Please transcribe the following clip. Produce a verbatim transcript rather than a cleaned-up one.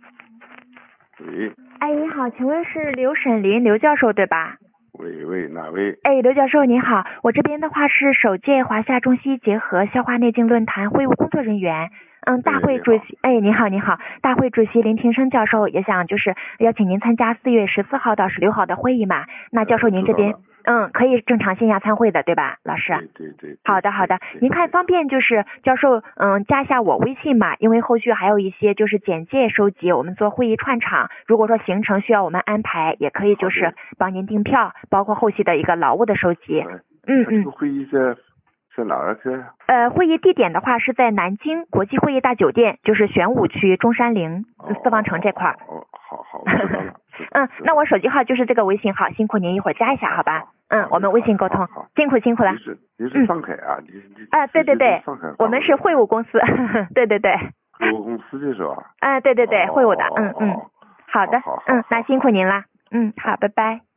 喂。 哎，你好，请问是刘沈林刘教授对吧？ 喂喂，哪位？ 哎，刘教授您好，我这边的话是首届华夏中西结合消化内镜论坛会务工作人员。嗯，大会主席，哎，你好，你好，大会主席林庭生教授也想就是邀请您参加四月十四号到十六号的会议嘛。那教授您这边，嗯，可以正常线下参会的，对吧，老师？ 对对对。 好的好的，您看方便就是教授，嗯，加一下我微信嘛，因为后续还有一些就是简介收集，我们做会议串场，如果说行程需要我们安排，也可以就是帮您订票，包括后续的一个劳务的收集。嗯嗯。 这个会议在在哪儿去？ 呃，会议地点的话是在南京国际会议大酒店，就是玄武区中山陵四方城这块儿。 哦，好好，知道了。 嗯，那我手机号就是这个微信号，辛苦您一会儿加一下，好吧？嗯，我们微信沟通，辛苦辛苦了。 你是你是上海啊？你你啊，对对对，我们是会务公司，对对对。 会务公司的是吧？ 啊，对对对，会务的，嗯嗯。好的，嗯，那辛苦您了，嗯，好，拜拜。